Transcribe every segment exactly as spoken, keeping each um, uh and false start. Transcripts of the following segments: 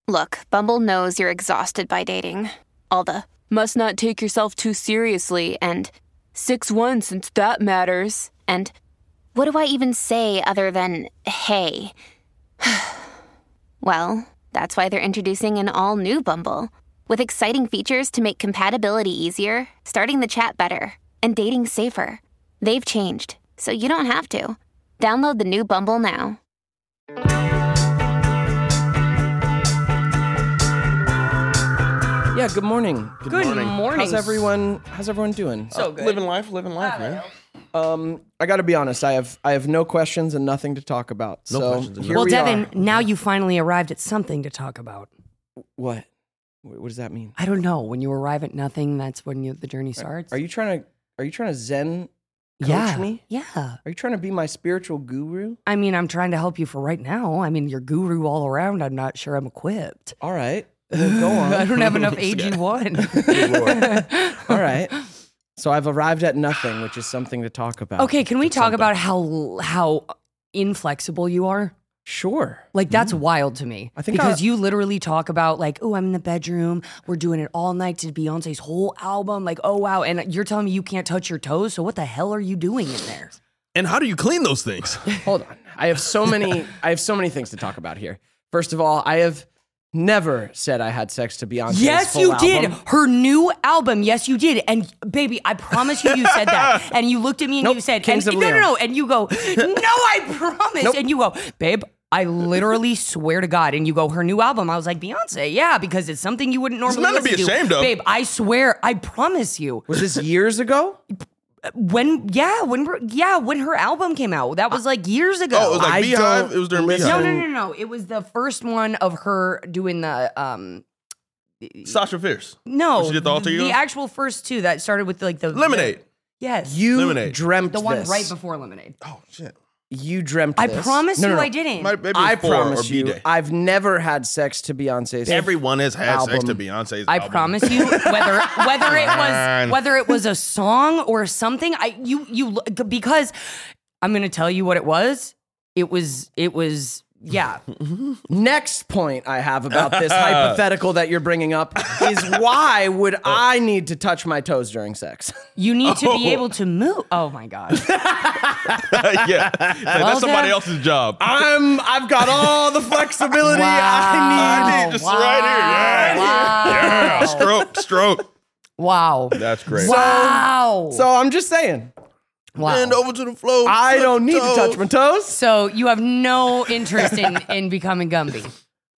Look, Bumble knows you're exhausted by dating. All the must not take yourself too seriously and six one since that matters. And what do I even say other than hey? Well, that's why they're introducing an all-new Bumble with exciting features to make compatibility easier, starting the chat better, and dating safer. They've changed, so you don't have to. Download the new Bumble now. Yeah, good morning. Good, good morning. morning. How's everyone? How's everyone doing? So good. Uh, living life, living life, man. Um, I got to be honest. I have I have no questions and nothing to talk about. No so questions. Here well, we Devin, are. now you finally arrived at something to talk about. What? What does that mean? I don't know. When you arrive at nothing, that's when you, the journey starts. Are you trying to? Are you trying to Zen coach yeah. me? Yeah. Are you trying to be my spiritual guru? I mean, I'm trying to help you for right now. I mean, you're guru all around. I'm not sure I'm equipped. All right. Well, go on. I don't have enough A G one. All right. So I've arrived at nothing, which is something to talk about. Okay, can we It's talk something. about how how inflexible you are? Sure. Like, that's wild to me. I think because I- you literally talk about, like, oh, I'm in the bedroom. We're doing it all night to Beyonce's whole album. Like, oh, wow. And you're telling me you can't touch your toes? So what the hell are you doing in there? And how do you clean those things? Hold on. I have so many. I have so many things to talk about here. First of all, I have never said I had sex to Beyonce's Yes, full you album. did. Her new album. Yes, you did. And baby, I promise you, you said that. And you looked at me and Nope, you said, Kings and, of no, no, Leon. no. And you go, no, I promise. Nope. And you go, babe, I literally swear to God. And you go, her new album. I was like, Beyonce, yeah, because it's something you wouldn't normally nothing to listen be ashamed of. Babe, I swear, I promise you. Was this years ago? When, yeah, when, yeah, when her album came out. That was like years ago. Oh, it was like I Beehive? don't It was during listen- Beehive. no, no, no, no. It was the first one of her doing the, um, Sasha Fierce. no, She did the alter ego? the actual first two that started with like the Lemonade. the- yes. You Lemonade. dreamt The one this. right before Lemonade. Oh, shit. You dreamt I this. promise No, you no, no. I didn't. Might- maybe I four promise or you, B-Day. I've never had sex to Beyonce's. Everyone has had sex album. to Beyonce's I album. promise you, whether whether it was Man. whether it was a song or something, I you you because I'm gonna tell you what it was. It was it was yeah. Next point I have about this hypothetical that you're bringing up is why would I need to touch my toes during sex? You need to be Oh. able to move. Oh my god. yeah. Like, that's somebody Dev- else's job. I'm I've got all the flexibility I Wow. need. I need just wow. right here. Yeah. Wow. Yeah. Stroke, stroke. Wow. That's great. Wow. So I'm just saying, wow. Bend over to the floor. I touch don't need to toes. touch my toes. So you have no interest in, in becoming Gumby.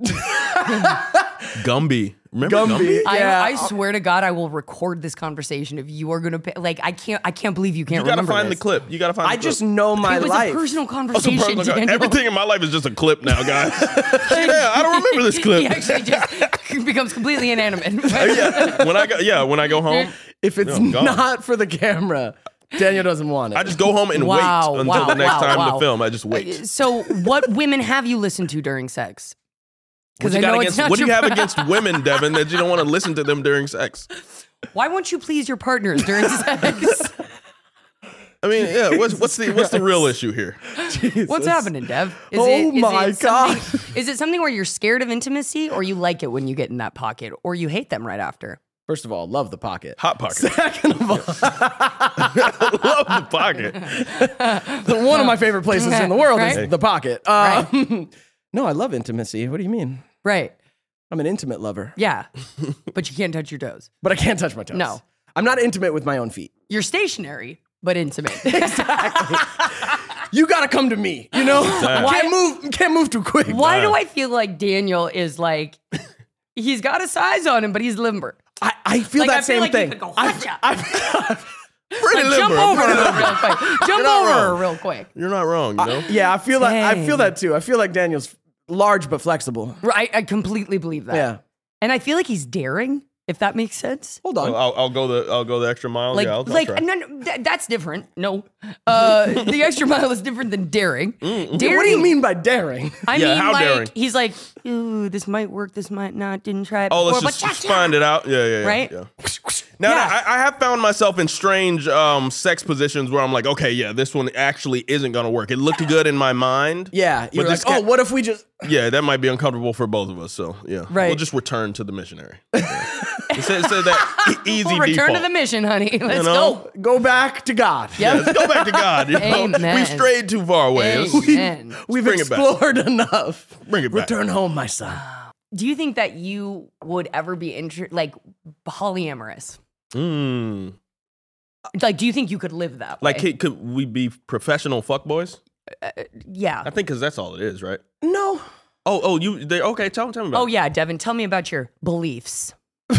Gumby. Remember Gumby. Gumby? Yeah. I, I swear to God, I will record this conversation if you are gonna pay. Like, I can't, I can't believe you can't You gotta remember find this. the clip. You gotta find I the just clip. know my It was life. a personal Oh, some conversation. personal- Daniel. Everything in my life is just a clip now, guys. yeah, I don't remember this clip. He actually just becomes completely inanimate. yeah, when I go, yeah, when I go home, If it's No, gone. not for the camera, Daniel doesn't want it. I just go home and Wow, wait until wow, the next wow, time wow. to film. I just wait. So, what women have you listened to during sex? What, Because you I got know it's against, not what do your you have pro- against women, Devin, that you don't want to listen to them during sex? Why won't you please your partners during sex? I mean, yeah. What's what's the what's the real issue here? What's happening, Dev? Is Oh it, is my it something- God. Is it something where you're scared of intimacy, or you like it when you get in that pocket, or you hate them right after? First of all, love the pocket. Hot pocket. Second of all, Love the pocket. one of my favorite places in the world Right? is the pocket. Um, No, I love intimacy. What do you mean? Right. I'm an intimate lover, Yeah. But you can't touch your toes. but I can't touch my toes. No. I'm not intimate with my own feet. You're stationary, but intimate. You gotta come to me. You know, Why- can't move. Can't move too quick. Why do I feel like Daniel is like, he's got a size on him, but he's limber? I, I feel Like, that I feel same like you thing. could go, I- "Hotcha." I- Pretty Like, jump limber. over Pretty her limber. real quick. Jump not over her wrong. real quick. You're not wrong, you know. yeah, I feel that. I Dang. feel that too. I feel like Daniel's large but flexible. Right. I completely believe that. Yeah. And I feel like he's daring, if that makes sense. Hold on. I'll, I'll, I'll go the I'll go the extra mile. Like, yeah, I'll, I'll like try. no, no, that, that's different. No, uh, the extra mile is different than daring. Daring. what do you mean by daring? I Yeah, mean, how like daring? he's like, ooh, this might work, this might not. Didn't try it Oh, before, let's just, but just find it out. Yeah, yeah, yeah. Right? Yeah. Now, Yeah. I, I have found myself in strange um, sex positions where I'm like, okay, yeah, this one actually isn't going to work. It looked good in my mind. Yeah, you're But like, this oh, can't- what if we just? Yeah, that might be uncomfortable for both of us. So, yeah. Right. We'll just return to the missionary. Yeah. It said, it said that e- easy We'll return default. to the mission, honey. Let's You know? go. Go back to God. Yeah, let's go back to God. You know? Amen. We strayed too far away. Let's Amen. We've bring it back. explored enough. bring it back. Return home, my son. Do you think that you would ever be inter- like polyamorous? Mm. Like, do you think you could live that way? Like, could, could we be professional fuckboys? yeah. I think because that's all it is, right? No. Oh, oh, you, they, okay, tell, tell me about Oh yeah, Devin, tell me about your beliefs.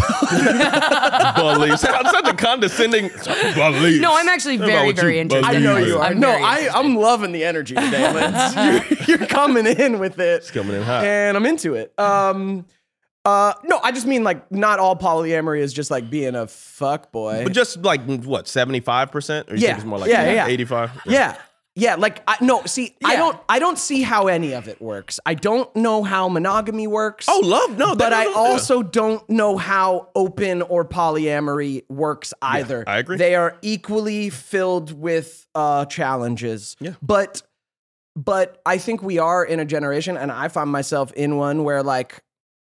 it. Beliefs. I'm such a condescending beliefs. No, I'm actually Tell me about very, what you very interested. I know you are. I'm No, very I, interested. I'm loving the energy today, Lance. You're, you're coming in with it. It's coming in hot. And I'm into it. Um, uh, no, I just mean like not all polyamory is just like being a fuck boy. But just like, what, seventy-five percent? Or you Yeah. think it's more like Yeah, yeah. eighty-five? Yeah. Yeah, like I no, see, I Yeah. don't I don't see how any of it works. I don't know how monogamy works. Oh, love? No. But that I doesn't- also don't know how open or polyamory works either. I agree. They are equally filled with uh, challenges. Yeah. But but I think we are in a generation, and I find myself in one where like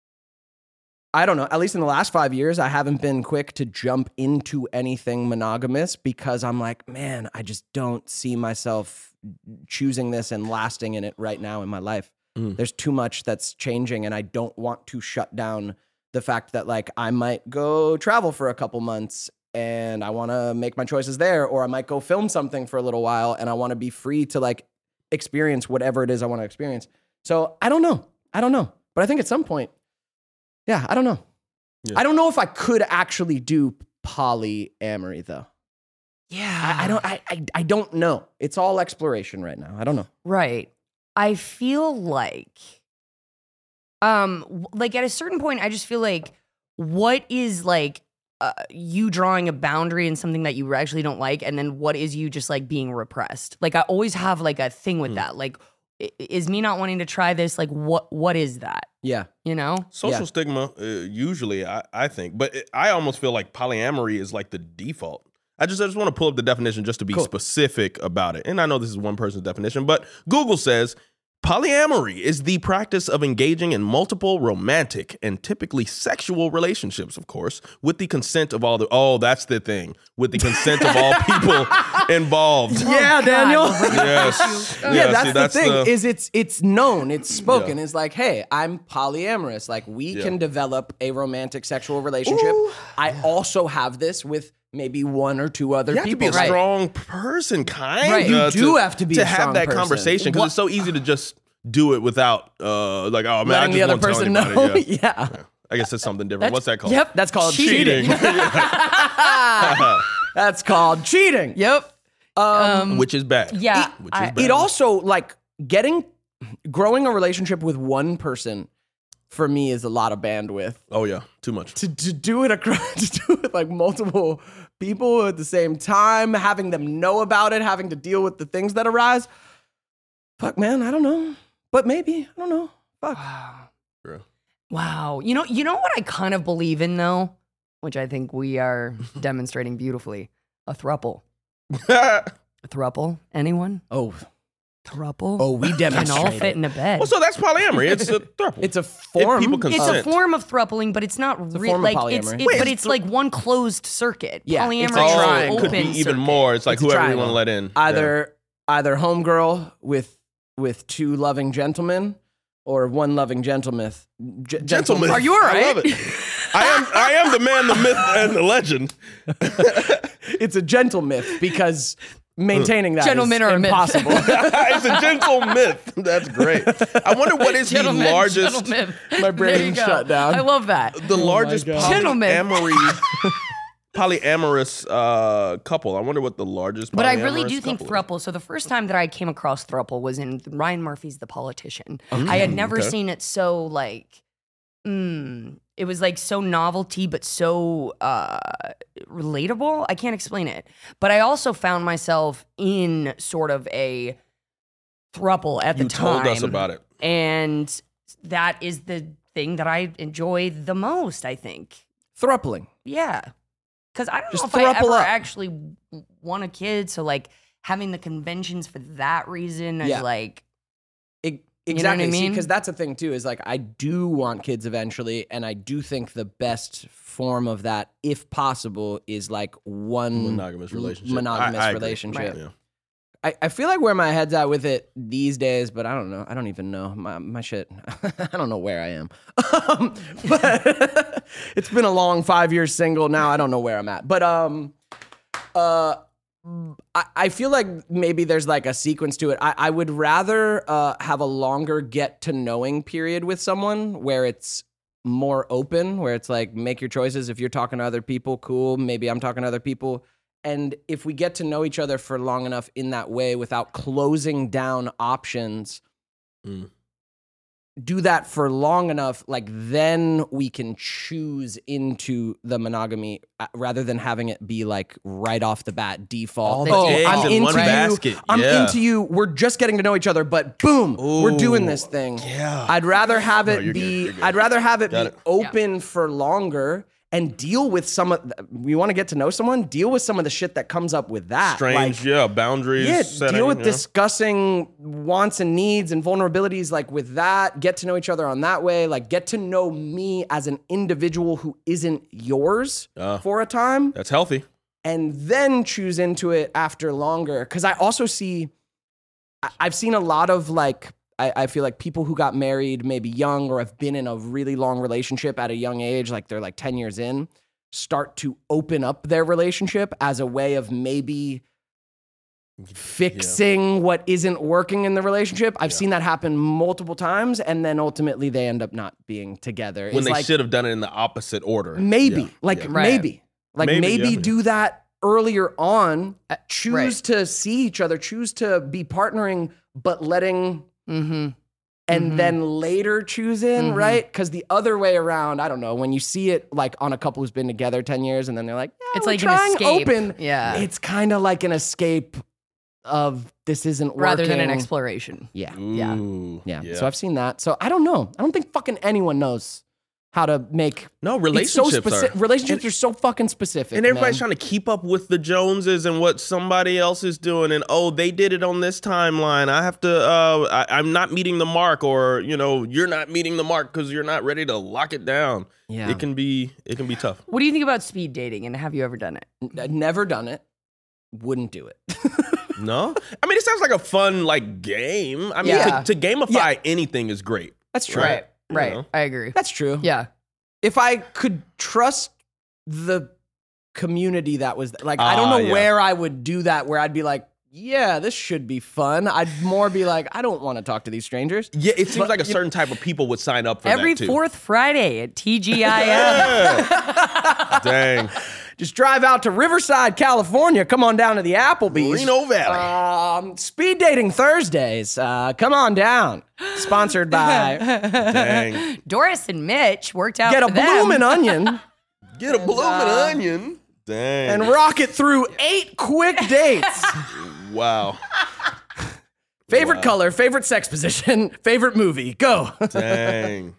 I don't know, at least in the last five years, I haven't been quick to jump into anything monogamous because I'm like, man, I just don't see myself choosing this and lasting in it right now in my life. Mm. There's too much that's changing, and I don't want to shut down the fact that like I might go travel for a couple months and I want to make my choices there, or I might go film something for a little while and I want to be free to like experience whatever it is I want to experience. So I don't know. I don't know. But I think at some point, yeah, I don't know. Yeah. I don't know if I could actually do polyamory though. Yeah. I, I don't I, I I don't know. It's all exploration right now. I don't know. Right. I feel like, um, w- like at a certain point, I just feel like, what is like uh, you drawing a boundary in something that you actually don't like, and then what is you just like being repressed? Like I always have like a thing with that. Like, i- is me not wanting to try this? Like, what what is that? Yeah. You know? Social Yeah. stigma, uh, usually, I, I think. But it, I almost feel like polyamory is like the default. I just, I just want to pull up the definition just to be Cool. specific about it. And I know this is one person's definition, but Google says polyamory is the practice of engaging in multiple romantic and typically sexual relationships, of course, with the consent of all the, oh, that's the thing, with the consent of all people involved. Yeah, God, Daniel. we're bringing Yes. Yeah, Yeah, that's see, the thing. the- is it's it's known, it's spoken. Yeah. It's like, hey, I'm polyamorous. Like we Yeah. can develop a romantic sexual relationship. I also have this with maybe one or two other You have to people. be a Right. strong person, kind Right. of. You do have to be to a have strong that person. conversation because What- it's so easy to just do it without, uh, like, oh man, I Letting just the other won't tell person know. anybody. Yeah. yeah. Yeah. I guess that's something different. What's that called? Yep. That's called Cheating. cheating. That's called cheating. Yep. Um, Which is bad. yeah. Which I- is bad. It also like getting growing a relationship with one person for me is a lot of bandwidth. Oh yeah, too much. To, to do it across, to do it with like multiple people at the same time, having them know about it, having to deal with the things that arise. Fuck, man, I don't know, but maybe I don't know. Fuck. True. Wow. You know, you know what I kind of believe in though, which I think we are demonstrating beautifully. A thruple. A thruple. Anyone? Oh, Thruple. oh, we Can all demonstrated. fit in a bed. Well, so that's polyamory. It's a throuple. It's a form. people it's consent. a form of thhrupling, but it's not a real. form of Like it's, polyamory. it, Wait, but it's it's like one closed circuit. Yeah, Polyamory it's a is an triangle. Oh, it could open be even circuit. more. It's like It's a whoever you triangle. want to let in. either either homegirl with with two loving gentlemen, or one loving gentleman. G- Gentlemen. Are you all I love right? it. I am I am the man, the myth, and the legend. It's a gentle myth because maintaining that Gentlemen is are a myth. impossible. It's a gentle myth. That's great. I wonder what is the Gentlemen, largest gentlemen. My brain There you go. shut down. I love that. the largest God. Gentlemen. polyamory polyamorous uh, couple. I wonder what the largest But I really polyamorous do think couple thruple. So the first time that I came across thruple was in Ryan Murphy's The Politician. I had never okay. seen it so like, mm, it was like so novelty, but so uh, relatable. I can't explain it. But I also found myself in sort of a thruple at You the time. told us about it. And that is the thing that I enjoy the most, I think. Thrupling. Yeah. because I don't Just know if I throuple ever up. actually w- want a kid. So like having the conventions for that reason is Yeah. like, It, You know what I exactly. mean? Because that's the thing too. Is like I do want kids eventually, and I do think the best form of that, if possible, is like one Monogamous l- relationship. Monogamous I- I agree. relationship. Right. Yeah. I, I feel like where my head's at with it these days, but I don't know. I don't even know my my shit. I don't know where I am. um, but it's been a long five years single now. I don't know where I'm at. But um, uh, I, I feel like maybe there's like a sequence to it. I, I would rather uh, have a longer get to knowing period with someone where it's more open, where it's like make your choices. If you're talking to other people, cool. Maybe I'm talking to other people. And if we get to know each other for long enough in that way without closing down options, Mm. do that for long enough, like then we can choose into the monogamy uh, rather than having it be like right off the bat default. All the oh, eggs I'm in into one you. basket, I'm yeah. into you. We're just getting to know each other, but boom, we're doing this Ooh, thing. yeah. I'd rather have it you're good, be. you're good. I'd rather have it Got be it. open for longer and deal with some of. The, we want to get to know someone. Deal with some of the shit that comes up with that. Strange, Like, yeah, boundaries. yeah, setting, deal with yeah. discussing wants and needs and vulnerabilities like with that. Get to know each other on that way. Like get to know me as an individual who isn't yours Ah. for a time, That's healthy. and then choose into it after longer. Because I also see, I- I've seen a lot of like, I, I feel like people who got married maybe young or have been in a really long relationship at a young age, like they're like ten years in, start to open up their relationship as a way of maybe fixing what isn't working in the relationship. I've Yeah. seen that happen multiple times, and then ultimately they end up not being together. When It's they like, should have done it in the opposite order. maybe, Yeah, like yeah. Right. maybe, like Maybe, maybe, yeah. do that earlier on. Uh, Choose right. to see each other, choose to be partnering, but letting, mm-hmm. and Mhm. then later choose in, Mhm. right? Because the other way around, I don't know. When you see it like on a couple who's been together ten years, and then they're like, yeah, It's we're like an trying escape. open. Yeah. It's kind of like an escape of this isn't working. Rather than an exploration. Yeah. Yeah. Ooh, Yeah. So I've seen that. So I don't know. I don't think fucking anyone knows how to make no, it's so relationships specific. are. Relationships are so fucking specific. And everybody's man. trying to keep up with the Joneses and what somebody else is doing. And oh, they did it on this timeline. I have to, uh, I, I'm not meeting the mark, or, you know, you're not meeting the mark because you're not ready to lock it down. Yeah. It can be, it can be tough. What do you think about speed dating, and have you ever done it? N- never done it. Wouldn't do it. No? I mean, it sounds like a fun, like, game. I mean, Yeah. to, to gamify Yeah. anything is great. That's true. Right. Right. You know? I agree. That's true. Yeah. If I could trust the community that was like, I don't Ah, know yeah. where I would do that, where I'd be like, yeah, this should be fun. I'd more be like, I don't want to talk to these strangers. Yeah, it seems But like a you- certain type of people would sign up for Every that, too. fourth Friday at T G I F. Yeah. Dang. Just drive out to Riverside, California. Come on down to the Applebee's. Reno Valley. Um, speed dating Thursdays. Uh, come on down. Sponsored by Dang. Doris and Mitch worked out Get a for them. Bloomin' Onion Get a blooming uh, onion. Dang. and rock it through eight quick dates. Wow. Favorite Wow. color, favorite sex position, favorite movie. Go. Dang.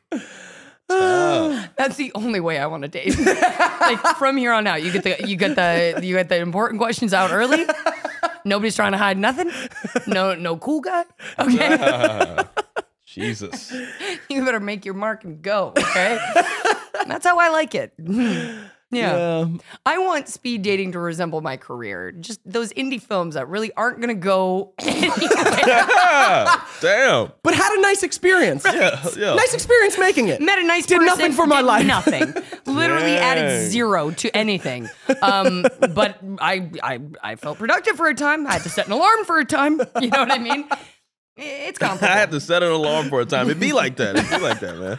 Tough. That's the only way I want to date. Like from here on out, you get the you get the you get the important questions out early. Nobody's trying to hide nothing. No no cool guy. Okay. Jesus. You better make your mark and go. Okay. That's how I like it. Yeah. I want speed dating to resemble my career. Just those indie films that really aren't going to go anywhere. Yeah. Damn. But had a nice experience. Yeah. Yeah. Nice experience making it. Met a nice Did person. nothing for my did life. Nothing. Literally Dang. added zero to anything. Um, but I, I, I felt productive for a time. I had to set an alarm for a time. You know what I mean? It's I complicated. had to set an alarm for a time. It'd be like that. It'd be like that, man.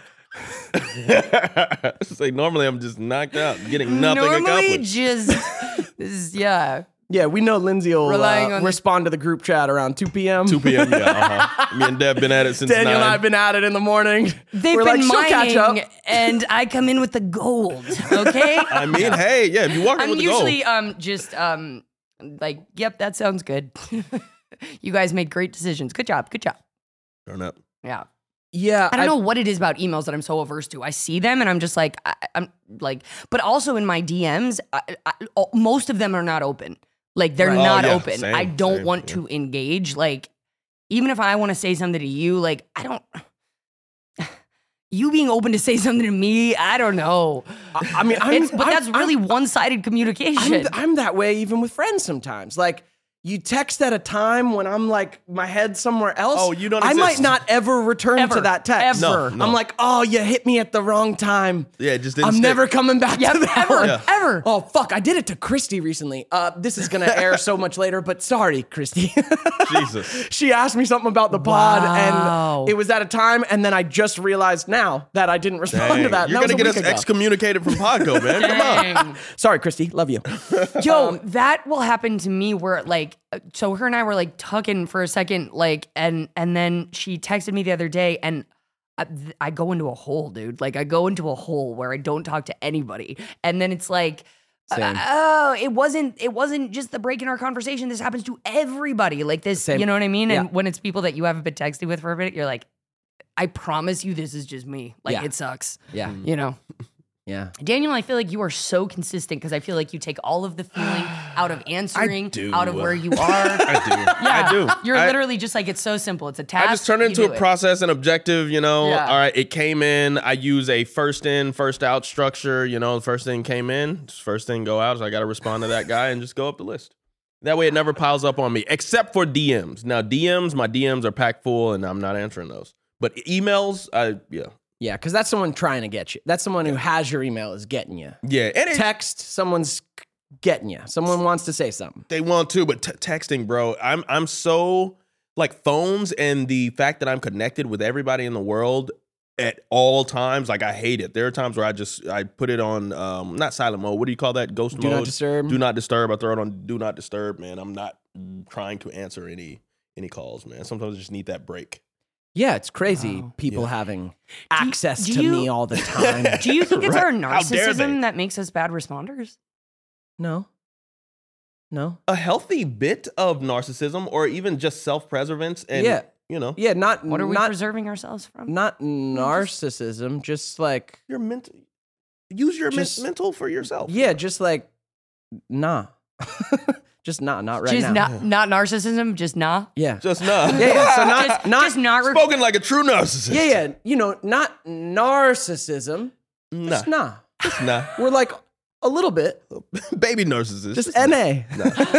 It's like normally I'm just knocked out, getting nothing Normally, accomplished. just this is- yeah. Yeah, we know Lindsay will Relying uh, on the- respond to the group chat around two p.m. two p.m. Yeah, uh-huh. Me and Deb been at it since Daniel and I nine. have been at it in the morning. They've We're been like, she'll catch up. mining, and I come in with the gold. Okay. I mean, hey, yeah, if you walk in I'm with the usually goal. um just um like, yep, that sounds good. You guys made great decisions. Good job. Good job. Turn up. Yeah. Yeah. I don't I- know what it is about emails that I'm so averse to. I see them and I'm just like, I, I'm like, but also in my D Ms, I, I, oh, most of them are not open. Like they're Right. not Oh, yeah, open. same, I don't same, want yeah. to engage. Like, even if I want to say something to you, like, I don't, you being open to say something to me, I don't know. I, I mean, I'm, It's, but I'm- that's really I'm- one-sided communication. I'm, th- I'm that way even with friends sometimes. Like, you text at a time when I'm like, my head's somewhere else. Oh, you don't I might exist. not ever return Ever. to that text. Ever. No, no. I'm like, oh, you hit me at the wrong time. Yeah, it just didn't I'm stick. never coming back Yep, to that ever, one. Yeah. ever. Oh, fuck. I did it to Christy recently. Uh, this is going to air so much later, but sorry, Christy. Jesus. She asked me something about the pod, Wow. and it was at a time, and then I just realized now that I didn't respond to Dang. that. You're That was gonna a get us week ago. excommunicated from Podco, man. Come on. Dang. Sorry, Christy. Love you. Yo, that will happen to me where like, uh, so her and I were like tucking for a second, like, and and then she texted me the other day, and I, th- I go into a hole, dude. Like, I go into a hole where I don't talk to anybody, and then it's like, uh, Same. oh, it wasn't, it wasn't just the break in our conversation. This happens to everybody. Like this, Same. you know what I mean? And Yeah. when it's people that you haven't been texting with for a minute, you're like, I promise you, this is just me. Like, Yeah. it sucks. Yeah. You know. Yeah. Daniel, I feel like you are so consistent because I feel like you take all of the feeling out of answering, do. out of where you are. I do. Yeah, I do. You're I- literally just like, it's so simple. It's a task. I just turn it you into do a it. process and objective, you know. Yeah. All right, it came in. I use a first in, first out structure. You know, the first thing came in, just first thing go out. So I got to respond to that guy and just go up the list. That way it never piles up on me, except for D Ms. Now, D Ms, my D Ms are packed full and I'm not answering those. But emails, I, yeah. Yeah, because that's someone trying to get you. That's someone who has your email is getting you. Yeah. And it, Text, someone's getting you. Someone wants to say something. they want to, but t- texting, bro, I'm I'm so like phones and the fact that I'm connected with everybody in the world at all times, like I hate it. There are times where I just I put it on um not silent mode. What do you call that? Ghost Do mode. not disturb. Do not disturb. I throw it on do not disturb, man. I'm not trying to answer any any calls, man. Sometimes I just need that break. Yeah, it's crazy. Wow. People Yeah. having access do to you- me all the time. Do you think it's our Right. How dare they? narcissism that makes us bad responders? No. No. A healthy bit of narcissism or even just self-preservance and Yeah. you know, Yeah, not What are we not preserving ourselves from? not narcissism, just like your mental use your men- Just- mental for yourself. yeah, just like nah. Just nah, not right just now. not not narcissism, just nah. Yeah. Just not. Yeah, yeah. So not just, not just not. Re- Spoken like a true narcissist. Yeah, yeah. You know, not narcissism. Nah. Just nah. Nah. We're like a little bit. Baby narcissist. Just N A.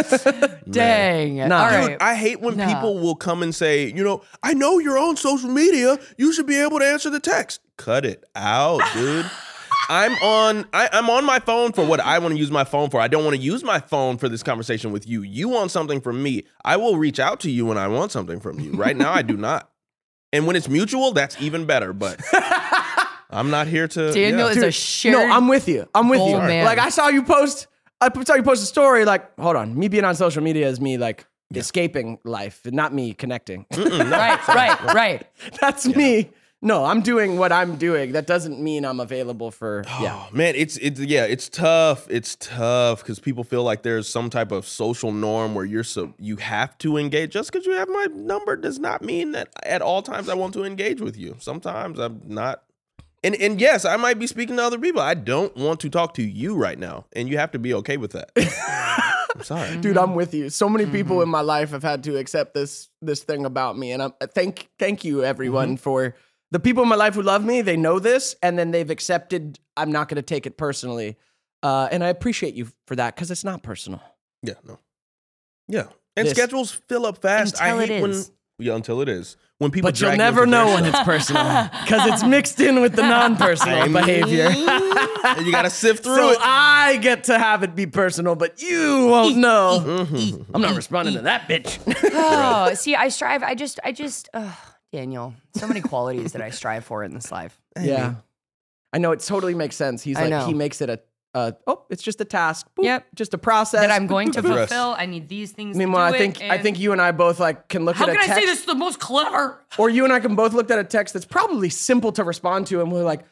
Dang. Nah. All Dude, right. I hate when Nah. people will come and say, you know, I know you're on social media. You should be able to answer the text. Cut it out, dude. I'm on I, I'm on my phone for what I want to use my phone for. I don't want to use my phone for this conversation with you. You want something from me. I will reach out to you when I want something from you. Right now, I do not. And when it's mutual, that's even better. But I'm not here to. Daniel yeah. is a Dude, shared. No, I'm with you. I'm with goal you. man. Like I saw you post. I saw you post a story. Like, hold on, me being on social media is me like escaping life, not me connecting. right, right, right. That's me. No, I'm doing what I'm doing. That doesn't mean I'm available for. Yeah. Oh, man, it's it's yeah, it's tough. It's tough because people feel like there's some type of social norm where you're so you have to engage. Just because you have my number does not mean that at all times I want to engage with you. Sometimes I'm not. And and yes, I might be speaking to other people. I don't want to talk to you right now, and you have to be okay with that. I'm sorry. Dude, I'm with you. So many people in my life have had to accept this this thing about me, and I'm thank thank you everyone for the people in my life who love me. They know this, and then they've accepted. I'm not going to take it personally, uh, and I appreciate you for that because it's not personal. Yeah, no. Yeah, and This- schedules fill up fast. Until I it hate when is. yeah, until it is when people. But you'll drag you never into their know when stuff. it's personal because it's mixed in with the non-personal I mean, behavior. you gotta sift through So it. I get to have it be personal, but you won't know. Mm-hmm. I'm not responding to that bitch. Oh, see, I strive. I just, I just, uh, Daniel. So many qualities that I strive for in this life. Yeah. I know it totally makes sense. He's I like, know. he makes it a, uh, oh, it's just a task. Boop, Yep. Just a process. That I'm going to Boop, boop, boop. fulfill. I need these things. Meanwhile, to do I think it, I and think you and I both like can look How at a can I text, say this is the most clever? or you and I can both look at a text that's probably simple to respond to, and we're like,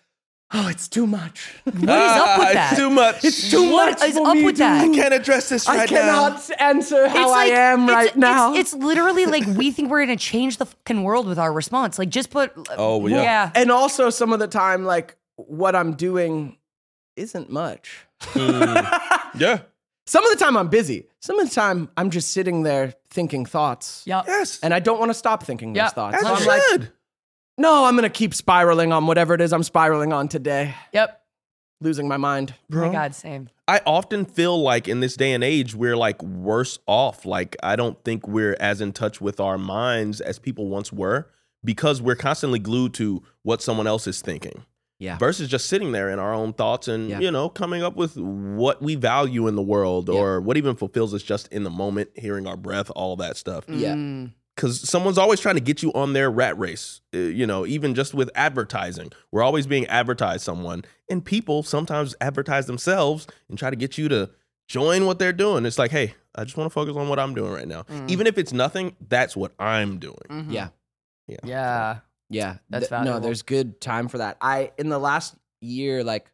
Oh, it's too much. What is up with that? It's too much. It's too What much is for up me with to that? do. I can't address this right I cannot now. answer how I am it's- right it's, now. It's, it's literally like we think we're gonna change the fucking world with our response. Like just put. Oh, well, yeah. yeah. And also, some of the time, like what I'm doing isn't much. Yeah. Some of the time, I'm busy. Some of the time, I'm just sitting there thinking thoughts. Yep. Yes. And I don't want to stop thinking those Yeah, thoughts. As So you I'm like, should. no, I'm gonna keep spiraling on whatever it is I'm spiraling on today. Yep. Losing my mind. Oh my God, same. I often feel like in this day and age, we're like worse off. Like, I don't think we're as in touch with our minds as people once were because we're constantly glued to what someone else is thinking Yeah. versus just sitting there in our own thoughts and, Yeah. you know, coming up with what we value in the world or what even fulfills us just in the moment, hearing our breath, all that stuff. Yeah. Mm. Because someone's always trying to get you on their rat race, uh, you know, even just with advertising. We're always being advertised someone, and people sometimes advertise themselves and try to get you to join what they're doing. It's like, hey, I just want to focus on what I'm doing right now. Mm. Even if it's nothing, that's what I'm doing. Mhm. Yeah. Yeah. Yeah. Yeah. That's Th- No, valuable. there's good time for that. I, in the last year, like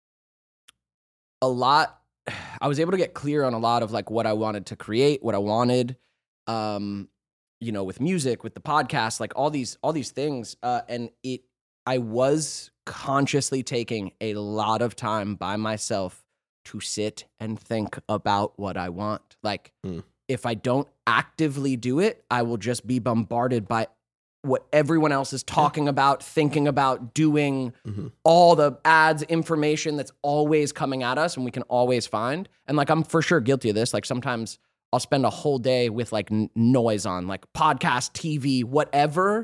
a lot, I was able to get clear on a lot of like what I wanted to create, what I wanted, um, you know, with music, with the podcast, like all these, all these things. Uh, and it, I was consciously taking a lot of time by myself to sit and think about what I want. Like, Hmm. if I don't actively do it, I will just be bombarded by what everyone else is talking about, thinking about, doing, Mhm. all the ads, information that's always coming at us and we can always find. And like, I'm for sure guilty of this. Like, sometimes I'll spend a whole day with like n- noise on, like podcast, T V, whatever,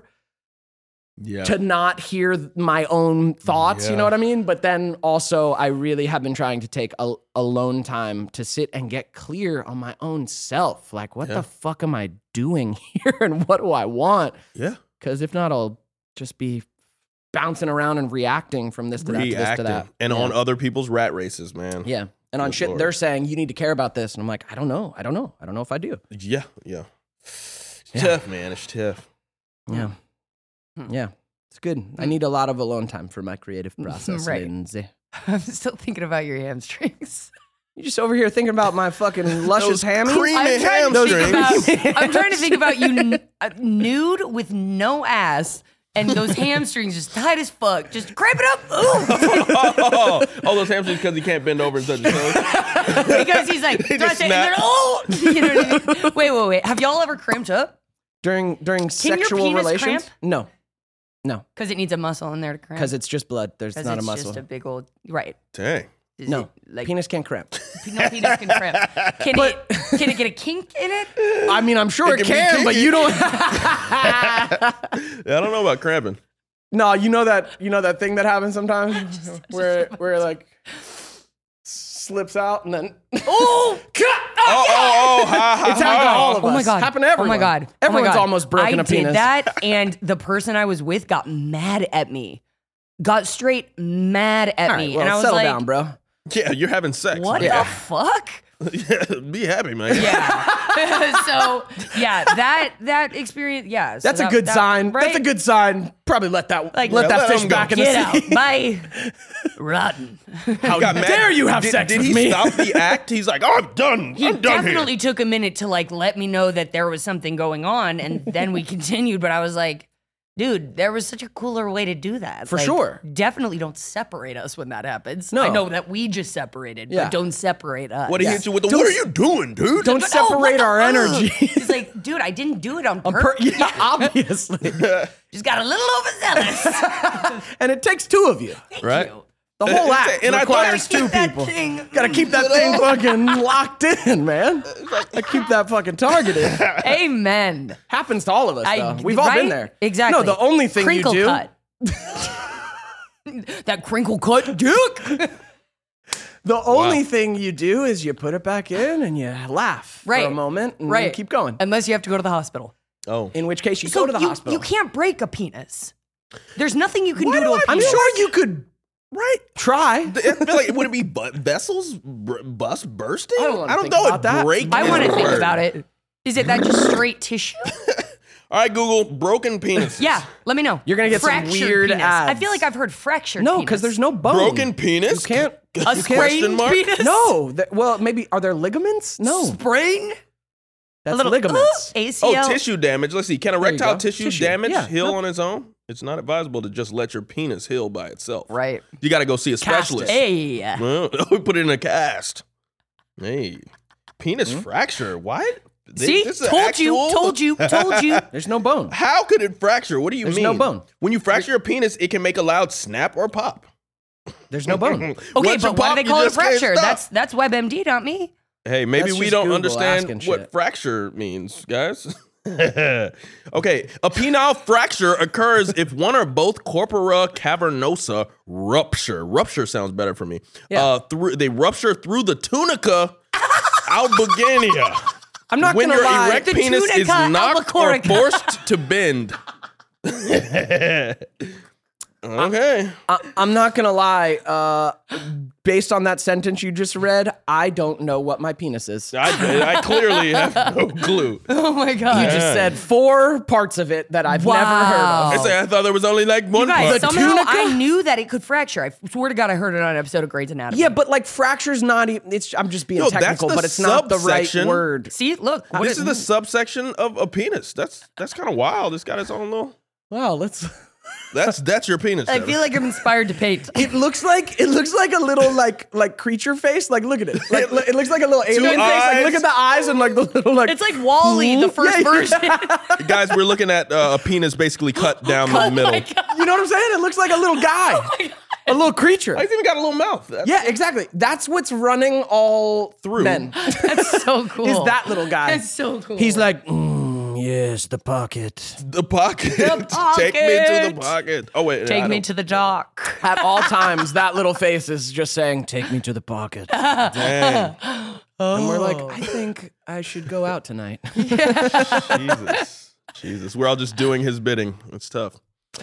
Yeah. to not hear th- my own thoughts. You Yeah. know what I mean? But then also, I really have been trying to take a- alone time to sit and get clear on my own self. Like, what Yeah. the fuck am I doing here and what do I want? Yeah. Because if not, I'll just be bouncing around and reacting from this to that to this to Reacting. that. And yeah. on other people's rat races, man. Yeah. And on Good shit, Lord. they're saying, you need to care about this. And I'm like, I don't know. I don't know. I don't know if I do. Yeah. Yeah. It's Yeah. tough, man. It's tough. Yeah. Hmm. Yeah. It's good. I need a lot of alone time for my creative process. Right. Lindsay. I'm still thinking about your hamstrings. You just over here thinking about my fucking luscious Those hammies? creamy I'm trying, to think hamstrings. about, I'm trying to think about you n- uh, nude with no ass and those hamstrings just tight as fuck. Just cramp it up. Ooh. oh, oh, those hamstrings because he can't bend over and touch his toes. Because he's like, They touch just it, and then, snap. oh. You know what I mean? Wait, wait, wait. Have y'all ever cramped up? During during your sexual penis relations? cramp? No. No. Because it needs a muscle in there to cramp. Because it's just blood. There's 'Cause not it's a muscle. just a big old, right. Dang. Is no. it like, Penis can't cramp. no penis can cramp. Can, But- it, can it get a kink in it? I mean, I'm sure It it, can be can, but kinky. you don't. Yeah, I don't know about cramping. No, you know that you know that thing that happens sometimes where where like slips out and then Oh! Oh, oh, oh, ha, ha, it's happened to ha. all of us. Oh my god! Happened to everyone. Oh my god! Oh my Everyone's God. almost broken I a penis. did that, and the person I was with got mad at me. Got straight mad at All me, right, well, and I was settle like, down, bro. Yeah, you're having sex. "What man. the fuck?" Yeah, be happy, man. Yeah. So yeah, that that experience, yeah. so That's that- a good that- sign. Right? That's a good sign. Probably let that Like, let Yeah, that let fish him go. back in the Get sea. out! Bye. Rotten. How Got mad. dare you have did, sex did with he me? stop the act? He's like, oh, I'm done. He I'm done definitely here. took a minute to like let me know that there was something going on, and then we continued. But I was like, dude, there was such a cooler way to do that. For Like, sure. Definitely don't separate us when that happens. No. I know that we just separated, Yeah. but don't separate us. What he Yeah. hit you with the, Don't what are s- you doing, dude? Don't But no, what separate the our fuck? energy. He's like, dude, I didn't do it on A purpose. per- yeah, obviously. Just got a little overzealous. And it takes two of you. Thank Right. you. The whole act And I thought- requires Gotta two keep that people. thing- Gotta keep that thing fucking locked in, man. I keep that fucking targeted. Amen. Happens to all of us, I- though. We've all right? been there. Exactly. No, the only thing Crinkle you do. cut. That crinkle cut dick. The only thing you do is you put it back in and you laugh Right. for a moment and Right. then keep going. Unless you have to go to the hospital. Oh. In which case you So go to the you, hospital. you can't break a penis. There's nothing you can do to a I'm penis. sure you could Right. try. I feel like, would it be bu- vessels br- bust bursting? I don't wanna I don't think know. about that. Break I want to is a think word. about it. Is it that just straight tissue? All right, Google, broken penis. Yeah, let me know. You're gonna get some Fractured weird penis. ads. I feel like I've heard fractured No, penis. because there's no bone. Broken penis? You can't. A you can't- sprained penis? No. th- well, maybe are there ligaments? No, Sprain? that's a little ligaments. Uh, A C Oh, L. tissue damage. Let's see. Can you erectile go. tissue, Tissue. damage Yeah. heal Nope. on its own? It's not advisable to just let your penis heal by itself. Right. You got to go see a Cast specialist. it. Hey. Well, we put it in a cast. Hey, penis Hmm? fracture. What? They- See? this is Told you, actual? told you, told you. There's no bone. How could it fracture? What do you There's mean? no bone. When you fracture a penis, it can make a loud snap or pop. There's no bone. Okay, Once you but why pop, do they you call it just can't fracture? stop. That's that's WebMD, not me. Hey, maybe That's we just don't Google understand asking what shit. fracture means, guys. Okay, a penile fracture occurs if one or both corpora cavernosa rupture. Rupture sounds better for me. Yeah. Uh, through they rupture through the tunica albuginea. I'm not When gonna your lie. erect The penis is tunica knocked or albicorica. forced to bend. Okay. I, I'm not gonna lie. Uh, based on that sentence you just read, I don't know what my penis is. I, I clearly have no clue. Oh my god. You just said four parts of it that I've never heard Wow. of. I say I thought there was only like one You guys, part. somehow tunica? I knew that it could fracture. I swear to God, I heard it on an episode of Grey's Anatomy. Yeah, but like fracture's not even. It's. I'm just being Yo, that's technical, the but it's not the right subsection. word. see, look, what This is is the subsection of a penis. That's that's kind of wild. It's got its own little. Wow, let's. That's that's your penis. I Devin. feel like I'm inspired to paint. It looks like it looks like a little like like creature face. Like look at it. Like it looks like a little alien face. Like look eyes. at the eyes and like the little like. It's like Wall-E, the first Yeah, version. Guys, we're looking at uh, a penis basically cut down the middle. Oh my God. You know what I'm saying? It looks like a little guy, a little creature. It's even got a little mouth. That's- Yeah, exactly. That's what's running all Through. men. That's so cool. Is that little guy? That's so cool. He's like, mm, yes, the pocket. The pocket. The Take me to the pocket. pocket. Oh wait. take I me don't- to the dock. At all times, that little face is just saying, take me to the pocket. Dang. And we're like, I think I should go out tonight. Jesus. Jesus. We're all just doing his bidding. It's tough.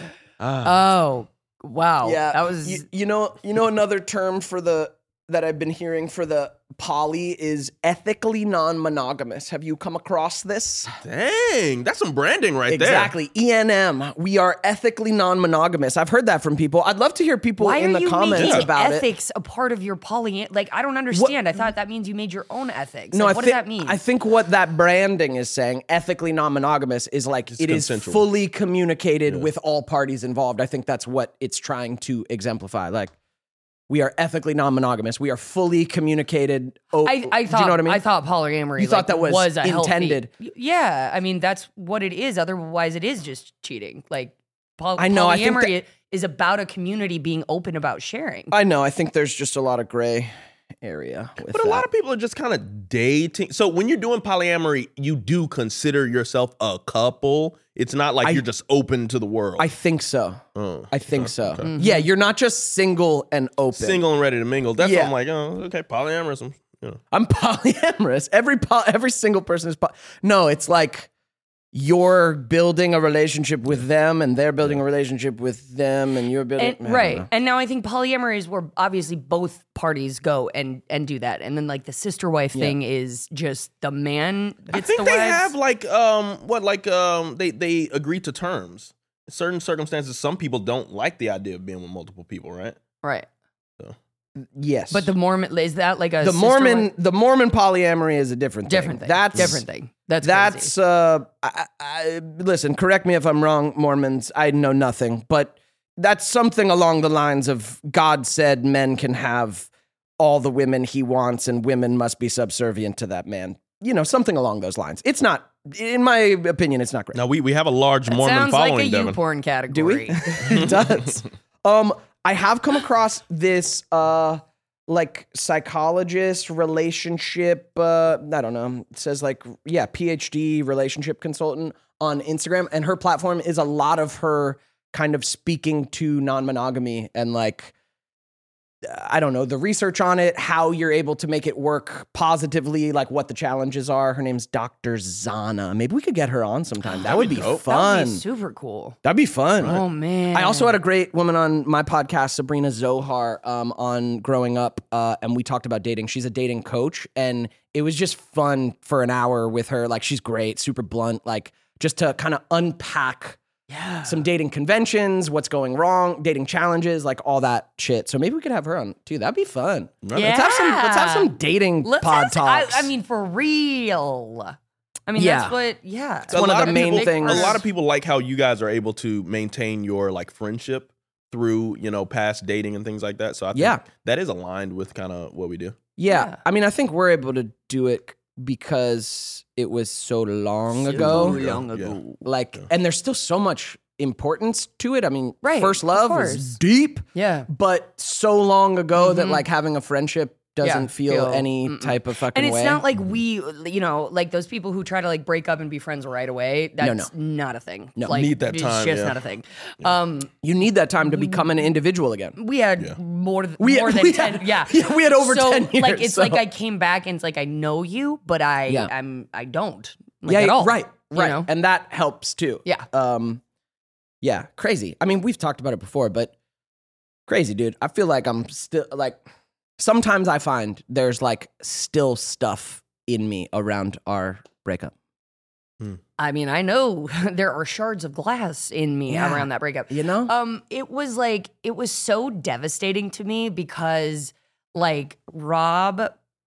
Oh, wow. Yeah, That was you, you know you know another term for the that I've been hearing for the poly is ethically non-monogamous. Have you come across this? Dang. That's some branding right Exactly. E N M. We are ethically non-monogamous. I've heard that from people. I'd love to hear people Why in are the you comments making about it. ethics a part of your poly? Like, I don't understand. I thought that means you made your own ethics. No, Like, I what think, does that mean? I think what that branding is saying, ethically non-monogamous, is like it is consensual. fully communicated with all parties involved. I think that's what it's trying to exemplify. Like, we are ethically non-monogamous. We are fully communicated. Oh, I, I thought do you know what I mean? I thought polyamory. You thought like, that was was a healthy- intended. yeah, I mean that's what it is. Otherwise, it is just cheating. Like poly- I know, I think polyamory that- is about a community being open about sharing. I know. I think there's just a lot of gray area with But a that. lot of people are just kind of dating. So when you're doing polyamory, you do consider yourself a couple. It's not like I- you're just open to the world. I think so. Oh, I think so. Mm-hmm. Yeah, you're not just single and open. single and ready to mingle. That's Yeah. what I'm like, oh, okay, polyamorous. I'm, you know. I'm polyamorous. Every po- every single person is. Po- no, it's like you're building a relationship with them, and they're building a relationship with them, and you're building. I And, don't right. know. And now I think polyamory is where obviously both parties go and and do that. And then like the sister wife thing is just the man gets I think the they wives. have like um what like um they they agree to terms. In certain circumstances, some people don't like the idea of being with multiple people, right? right. Yes, But the Mormon is that like a the sister Mormon wife? the Mormon polyamory is a different thing. different thing. That's different thing. That's That's crazy. uh, I, I, listen. Correct me if I'm wrong, Mormons. I know nothing, but that's something along the lines of God said men can have all the women he wants, and women must be subservient to that man. You know, something along those lines. It's not, in my opinion, it's not great. Now we we have a large That Mormon sounds following, like a Devin. U-porn Do category. we? It does. Um, I have come across this uh like psychologist relationship uh I don't know. It says like yeah, PhD relationship consultant on Instagram, and her platform is a lot of her kind of speaking to non-monogamy and like I don't know, the research on it, how you're able to make it work positively, like what the challenges are. Her name's Doctor Zana. Maybe we could get her on sometime. That would be dope. fun. That would be super cool. That'd be fun. Oh man. I also had a great woman on my podcast, Sabrina Zohar, um, on Growing Up, uh, and we talked about dating. She's a dating coach, and it was just fun for an hour with her. Like, she's great, super blunt. Like, just to kind of unpack Yeah. some dating conventions, what's going wrong, dating challenges, like all that shit. So maybe we could have her on too. That'd be fun. Yeah. Let's have some. Let's have some dating Let's pod have some- I, talks. I mean, for real. I mean, Yeah. that's what, yeah. It's one of lot the main people, things. A lot of people like how you guys are able to maintain your like friendship through, you know, past dating and things like that. So I think Yeah. that is aligned with kind of what we do. yeah. Yeah. I mean, I think we're able to do it because it was so long So ago. long Yeah. ago. Like, Yeah. and there's still so much importance to it. I mean, Right, first of love course. was deep, Yeah. but so long ago that Mhm. like having a friendship doesn't Yeah, feel, feel- any mm-mm. type of fucking And it's way. not like we, you know, like those people who try to like break up and be friends right away. That's no. not a thing. No. like, Need that it's time, just yeah. not a thing. Um, you need that time to become an individual again. we had Yeah. more, th- We- more than we ten. had- yeah. yeah, we had over so, ten Like years, it's like so- I came back and it's like I know you, but I, Yeah. I'm, I don't. Like, yeah, at all. right, you right, know? and that helps too. Yeah. Um, yeah, crazy. I mean, we've talked about it before, but crazy, dude. I feel like I'm still like. Sometimes I find there's like still stuff in me around our breakup. I mean, I know there are shards of glass in me Yeah. around that breakup. You know? Um, it was like it was so devastating to me because, like, Rob,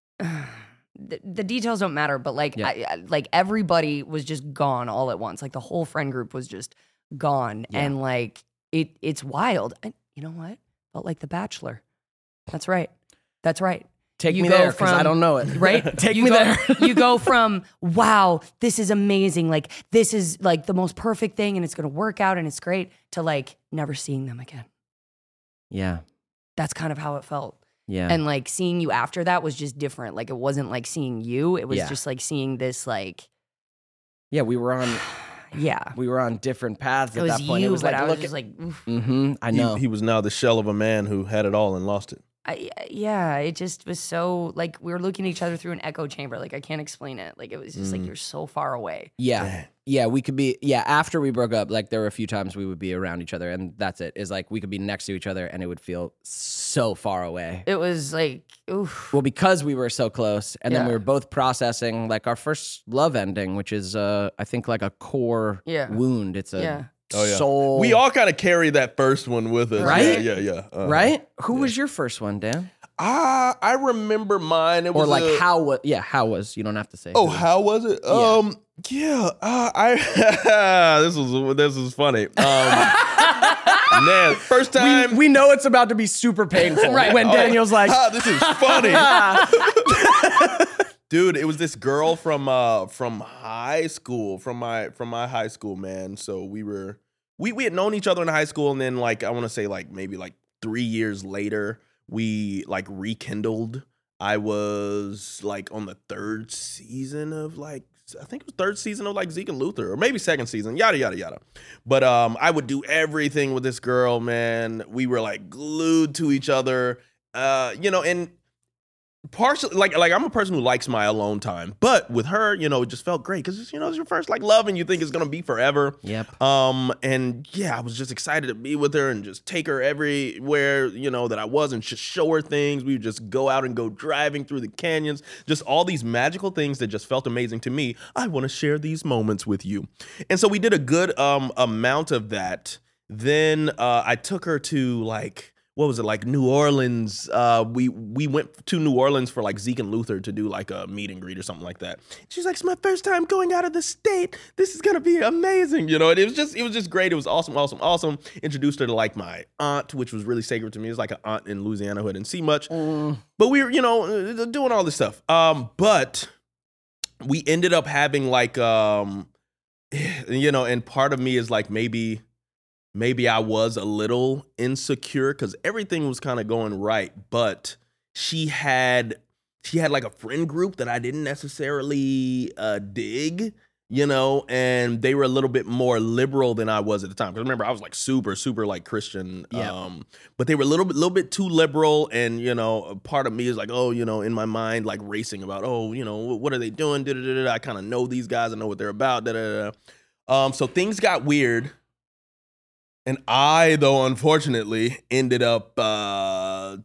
the, the details don't matter, but like, Yeah. I, I- like everybody was just gone all at once. Like the whole friend group was just gone, Yeah. and like it, it's wild. And you know what? Felt like The Bachelor. That's right. That's right. Take you me go there because I from- don't know it. Right? Take you me go, there. you go from, wow, this is amazing. Like, this is like the most perfect thing and it's going to work out and it's great, to like never seeing them again. Yeah. That's kind of how it felt. Yeah. And like seeing you after that was just different. Like, it wasn't like seeing you, it was Yeah. just like seeing this, like, yeah, we were on yeah. we were on different paths It at was that point. you, it was but like I was look just at, like, oof. mm-hmm, I He- know. He, was now the shell of a man who had it all and lost it. I, yeah, it just was so, like, we were looking at each other through an echo chamber. Like, I can't explain it. Like, it was just like, Mm. you're so far away. yeah. Man. Yeah, we could be yeah, after we broke up, like there were a few times we would be around each other and that's it. Is like we could be next to each other and it would feel so far away. It was like, oof. Well, because we were so close, and then we Yeah. were both processing like our first love ending, which is, uh, I think, like a core Yeah. wound. It's a Yeah. Oh, yeah. soul. We all kind of carry that first one with us. Right? Yeah, yeah, yeah. Uh-huh. right. Who was your first one, Dan? Ah, I remember mine. It was Or like a- how? wa- Yeah, how was? You don't have to say. Oh, who. how was it? Um, yeah. Uh, I this was this was funny. Um, man, first time. we, we know it's about to be super painful. Right. When Oh, Daniel's like, "Ah, this is funny, dude. It was this girl from uh from high school, from my from my high school, man. So we were we we had known each other in high school, and then like I want to say like maybe like three years later, we like rekindled. I was like on the third season of like I think it was third season of like Zeke and Luther, or maybe second season, yada yada yada. But um, I would do everything with this girl, man. We were like glued to each other, uh, you know, and partially like like I'm a person who likes my alone time, but with her, you know, it just felt great because you know it's your first like love, and you think it's gonna be forever. Yep. Um, and yeah, I was just excited to be with her and just take her everywhere, you know, that I was and just show her things. We would just go out and go driving through the canyons, just all these magical things that just felt amazing to me. I want to share these moments with you. And so we did a good um amount of that. Then uh, I took her to like, what was it, like New Orleans? Uh, we we went to New Orleans for like Zeke and Luther to do like a meet and greet or something like that. She's like, it's my first time going out of the state. This is gonna be amazing, you know. And it was just it was just great. It was awesome, awesome, awesome. Introduced her to like my aunt, which was really sacred to me. It was like an aunt in Louisiana who I didn't see much, Mm. but we were, you know, doing all this stuff. Um, but we ended up having like, um, you know, and part of me is like maybe. Maybe I was a little insecure because everything was kind of going right, but she had she had like a friend group that I didn't necessarily uh, dig, you know, and they were a little bit more liberal than I was at the time. Because remember, I was like super, super like Christian, Yeah. um, but they were a little bit, little bit too liberal, and you know, a part of me is like, oh, you know, in my mind, like racing about, oh, you know, what are they doing? Da, da, da, da. I kind of know these guys, I know what they're about. Da, da, da. Um, so things got weird. And I, though, unfortunately, ended up uh,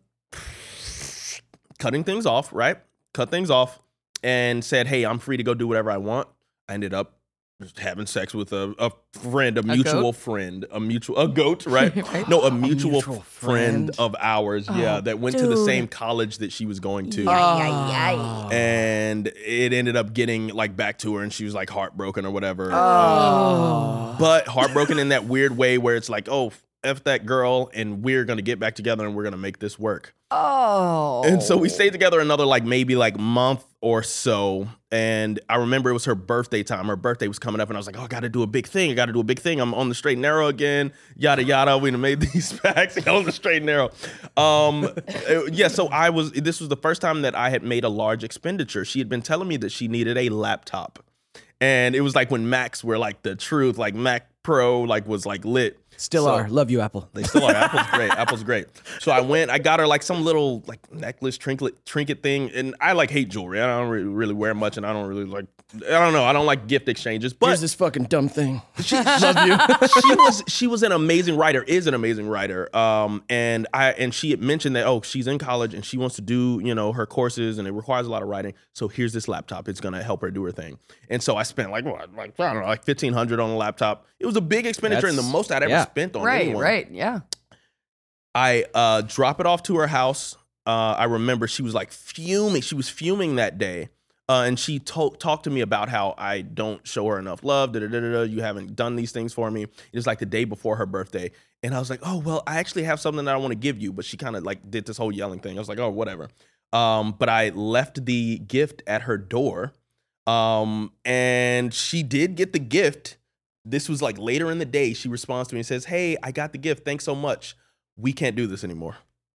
cutting things off, right? Cut things off and said, hey, I'm free to go do whatever I want. I ended up having sex with a, a friend, a mutual goat? friend, a mutual a goat, right? Right. No, a mutual, mutual friend. friend. of ours, yeah, Oh, that went to the dude. same college that she was going to. Ay, ay, ay. And it ended up getting like back to her and she was like heartbroken or whatever. Oh. But heartbroken in that weird way where it's like, oh, F that girl and we're gonna get back together and we're gonna make this work. Oh. And so we stayed together another like maybe like month or so. And I remember it was her birthday time. Her birthday was coming up and I was like, oh, I gotta do a big thing. I gotta do a big thing. I'm on the straight and narrow again. Yada yada. We done made these packs on the straight and narrow. Um it- yeah, so I was this was the first time that I had made a large expenditure. She had been telling me that she needed a laptop. And it was like when Macs were like the truth, like Mac Pro like was like lit. Still So- are. Love you, Apple. They still are. Apple's great. Apple's great. So I went, I got her like some little like necklace trinket trinket thing. And I like hate jewelry. I don't really, really wear much and I don't really like, I don't know. I don't like gift exchanges. But Here's this fucking dumb thing. she, love you. she was she was an amazing writer, is an amazing writer. Um, and I and she had mentioned that, oh, she's in college and she wants to do, you know, her courses and it requires a lot of writing. So here's this laptop. It's gonna help her do her thing. And so I spent like what, like I don't know, like fifteen hundred on a laptop. It was a big expenditure and the That's- most I'd ever yeah. spent on Right, anyone. right, yeah. I uh, drop it off to her house. Uh, I remember she was like fuming. She was fuming that day. Uh, and she to- talked to me about how I don't show her enough love. Da, da, da, da, da. You haven't done these things for me. It was like the day before her birthday. And I was like, oh, well, I actually have something that I want to give you. But she kind of like did this whole yelling thing. I was like, oh, whatever. Um, but I left the gift at her door. Um, and she did get the gift. This was like later in the day. She responds to me and says, hey, I got the gift. Thanks so much. We can't do this anymore.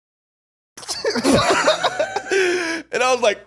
And I was like,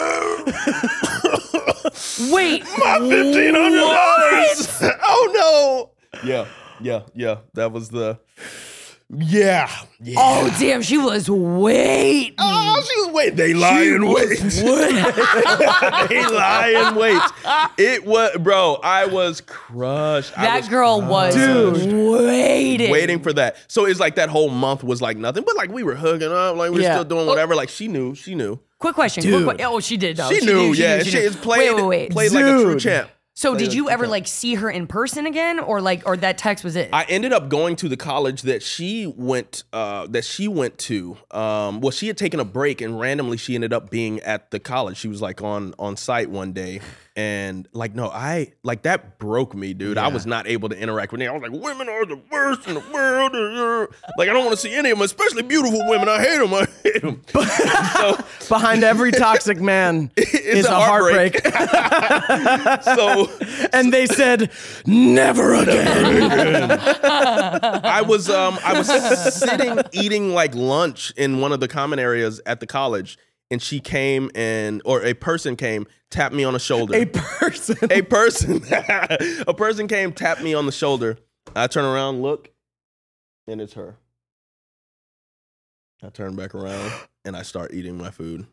Wait. my fifteen hundred dollars. Oh no. Yeah, yeah, yeah. That was the, yeah. yeah. Oh, damn, she was waiting. Oh, she was waiting. They lie in wait. They lie in wait. It was, bro, I was crushed. I That was girl was waiting. waiting for that. So it's like that whole month was like nothing, but like we were hooking up, like we were Yeah. still doing whatever. Like she knew, she knew. Quick question. Dude. Quick que- oh, she did. No, she, knew, she yeah. knew, She, she knew. is played, Wait, wait, wait. played like a true Dude. champ. So Played did like you a ever true like see her in person again, or like, or that text was it? I ended up going to the college that she went uh, that she went to. Um, well, she had taken a break, and randomly she ended up being at the college. She was like on on site one day, and like no, I like that broke me, dude. I Yeah. was not able to interact with them. I was like, women are the worst in the world. Like I don't want to see any of them, especially beautiful women. I hate them. I hate them. So Behind every toxic man is a a heartbreak. so And they said, never again. I was um I was sitting eating like lunch in one of the common areas at the college, and she came and or a person came, tapped me on the shoulder. A person. A person, a person came, tapped me on the shoulder. I turn around, look, and it's her. I turn back around and I start eating my food.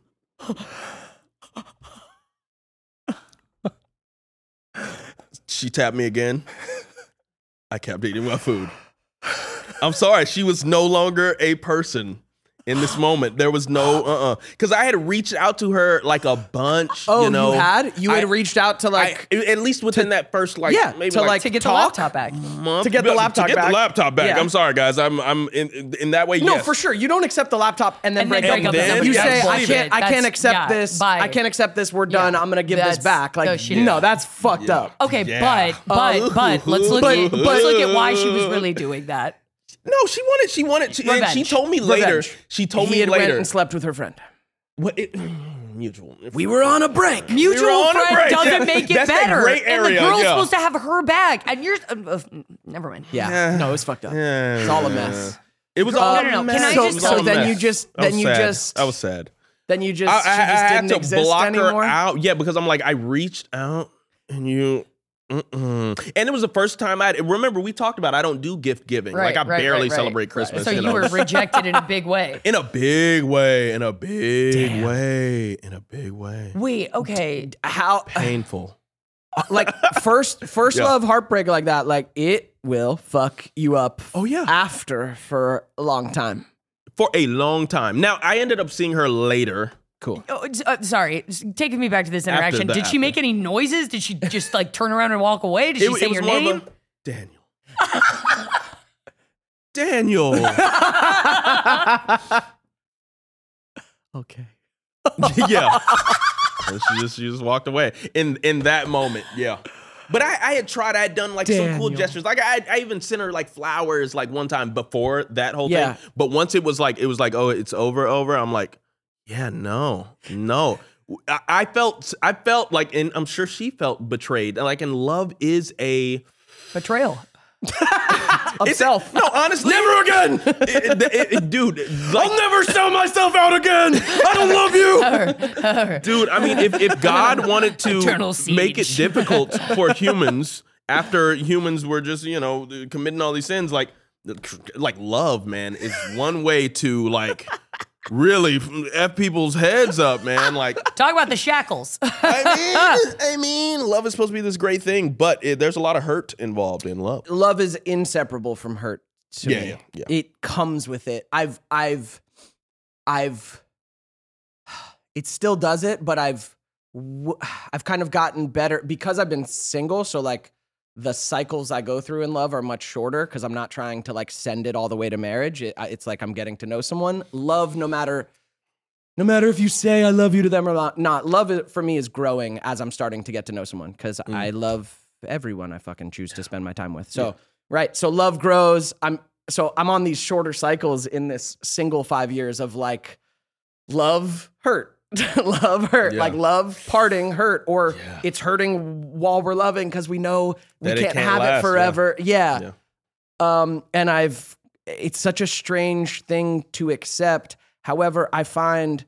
She tapped me again. I kept eating my food. I'm sorry, she was no longer a person in this moment. There was no uh-uh. Because I had reached out to her like a bunch. Oh, you know. you had? You had I- reached out to like, I, at least within that first like yeah, maybe to, like, like, to get talk? the laptop back. month to get the Yeah, laptop to get back. the laptop back. Yeah. I'm sorry, guys. I'm I'm in in that way. no, yes. for sure. You don't accept the laptop and then And break then up break with up them. with You them. say, Yeah, I bullshit. can't, I can't That's- accept yeah, this. bye. I can't accept this. We're done. Yeah. I'm gonna give this That's- back. Like, no, she- no, that's fucked Yeah. up. Okay, Yeah. but but Uh, but let's look but- at but- let's look at why she was really doing that. No, she wanted. She wanted. She, and she Revenge. told me later. Revenge. She told he me had went later. and slept with her friend. What it, mutual. We were on a break. Mutual on a friend break. doesn't Yeah. make it That's that better. gray And the area, girl's yeah. supposed to have her back, and you're uh, uh, never mind. Yeah. Yeah. No, it was fucked up. Yeah. It's all a mess. It was No, all no, no, a can I mess. so, just It was so all a then mess. you just, I was then you sad. just, I was sad. then you just, I, I, she just I had didn't to exist block anymore. her out. Yeah, because I'm like, I reached out and you. Mm-mm. And it was the first time I remember we talked about I don't do gift giving. Right, like I right, barely right, right. celebrate Christmas. So you know? were rejected in a big way. in a big way, in a big Damn. way, in a big way. Wait, okay. How, Painful. like, first, first Yeah. love heartbreak like that, like, it will fuck you up Oh yeah. after for a long time. For a long time. Now I ended up seeing her later Cool. Oh, uh, sorry, taking me back to this interaction. the Did she after. make any noises? Did she just like turn around and walk away? Did she It- say it was your more of a, name? Daniel. Daniel. Okay. Yeah. And she just she just walked away in in that moment. Yeah. But I, I had tried. I had done like some cool Daniel. gestures. Like I, I even sent her like flowers like one time before that whole Yeah. thing. But once it was like it was like oh it's over over. I'm like yeah no no. I, I felt I felt like and I'm sure she felt betrayed. Like and love is a Betrayal. Of self. no honestly Never again. it, it, it, dude. Like, I'll never sell myself out again. I don't love you. Dude, I mean, if, if God wanted to Eternal make it siege. difficult for humans after humans were just, you know, committing all these sins, like, like love, man, is one way to like really F people's heads up, man. Like, Talk about the shackles. I mean, I mean, love is supposed to be this great thing, but it, there's a lot of hurt involved in love. Love is inseparable from hurt to Yeah, me. yeah, yeah. It comes with it. I've, I've, I've, it still does it, but I've, w- I've kind of gotten better because I've been single. So like the cycles I go through in love are much shorter because I'm not trying to like send it all the way to marriage. It, it's like I'm getting to know someone. Love, no matter, no matter if you say I love you to them or not, not love it for me is growing as I'm starting to get to know someone because I love everyone I fucking choose to spend my time with. So, right. So love grows. I'm, so I'm on these shorter cycles in this single five years of like love, hurt, love, hurt, Yeah. like love, parting, hurt, or it's hurting while we're loving because we know we That it can't, can't have last, it forever. Yeah. Yeah. Um, and I've, it's such a strange thing to accept. However, I find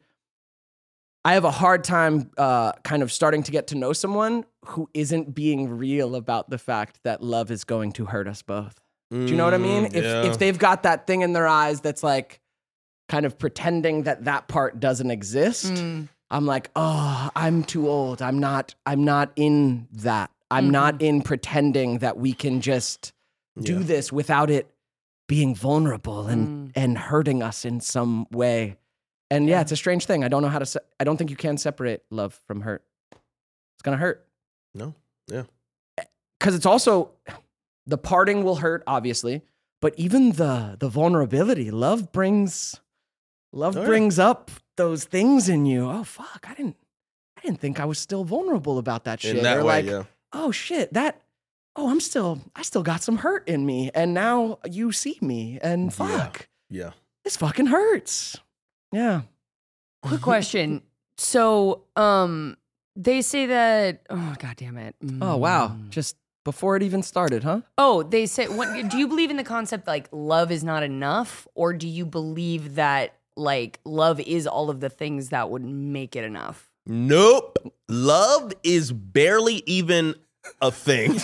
I have a hard time uh, kind of starting to get to know someone who isn't being real about the fact that love is going to hurt us both. Do you know what I mean? Mm, If yeah. if they've got that thing in their eyes that's like kind of pretending that that part doesn't exist, Mm. I'm like, oh, I'm too old. I'm not. I'm not in that. I'm not in pretending that we can just do Yeah. this without it being vulnerable and and hurting us in some way. And yeah, it's a strange thing. I don't know how to. Se- I don't think you can separate love from hurt. It's gonna hurt No. Yeah. because it's also the parting will hurt, obviously, but even the the vulnerability, love brings love Oh, yeah. brings up those things in you. Oh fuck, I didn't I didn't think I was still vulnerable about that shit. In that or way, like, yeah. oh shit, that oh I'm still I still got some hurt in me, and now you see me, and fuck, Yeah. this fucking hurts. Yeah. Quick question. So, um, they say that. Oh, god damn it. Oh wow, Mm. just before it even started, huh? Oh, they say. What, do you believe in the concept like love is not enough, or do you believe that like love is all of the things that would make it enough? Nope. Love is barely even a thing.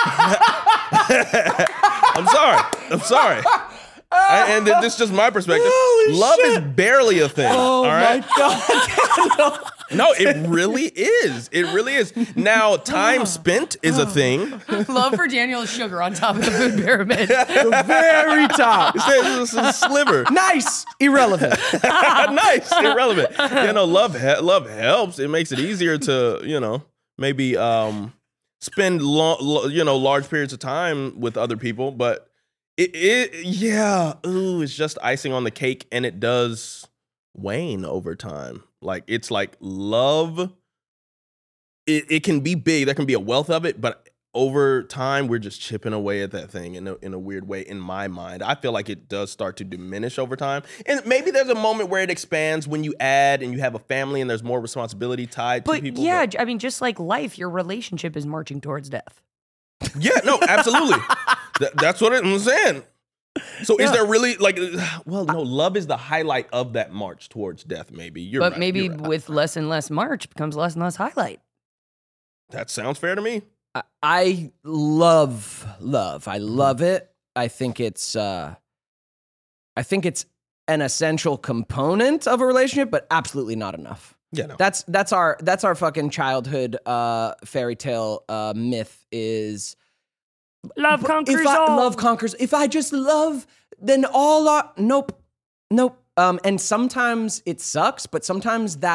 I'm sorry. I'm sorry. I, and this is just my perspective. Holy Love shit. is barely a thing. Oh all right. my god. No, it really is. It really is. Now, time spent is a thing. Love for Daniel is sugar on top of the food pyramid. The very top. It's a, it's a sliver. Nice. Irrelevant. Nice, irrelevant. You know, love he- love helps. It makes it easier to, you know, maybe um spend long, lo- you know, large periods of time with other people. But it, it, yeah, ooh, it's just icing on the cake, and it does wane over time. Like it's like love. It it can be big. There can be a wealth of it, but over time, we're just chipping away at that thing in a, in a weird way. In my mind, I feel like it does start to diminish over time, and maybe there's a moment where it expands when you add and you have a family and there's more responsibility tied to But people. yeah, I mean, just like life, your relationship is marching towards death. yeah, no, absolutely. Th- that's what I'm saying. So is there really like? Well, no, love is the highlight of that march towards death. Maybe you're But right, maybe you're right. with less and less march becomes less and less highlight. That sounds fair to me. I- I love love. I love it. I think it's uh I think it's an essential component of a relationship, but absolutely not enough. Yeah, no. That's that's our that's our fucking childhood uh fairy tale uh myth is Love conquers if I, all. love conquers. If I just love, then all our nope. Nope. Um and sometimes it sucks, but sometimes that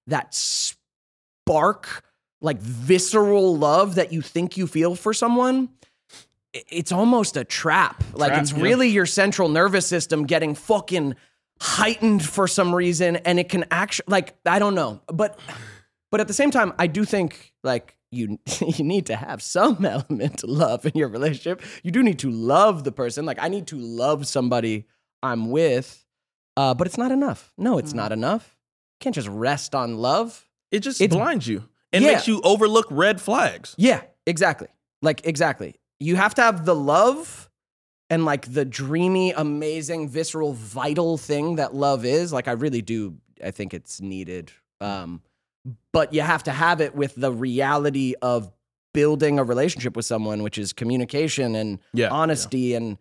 that spark, like visceral love that you think you feel for someone, it's almost a trap. Like Trap, it's yeah. really your central nervous system getting fucking heightened for some reason, and it can actually, like, I don't know, but but at the same time, I do think like you you need to have some element of love in your relationship. You do need to love the person. Like I need to love somebody I'm with, uh, but it's not enough. No, it's mm. not enough. You can't just rest on love. It just It's- blinds you and Yeah. makes you overlook red flags. Yeah, exactly. Like exactly. You have to have the love and like the dreamy, amazing, visceral, vital thing that love is. Like I really do. I think it's needed. Um, but you have to have it with the reality of building a relationship with someone, which is communication and Yeah, honesty and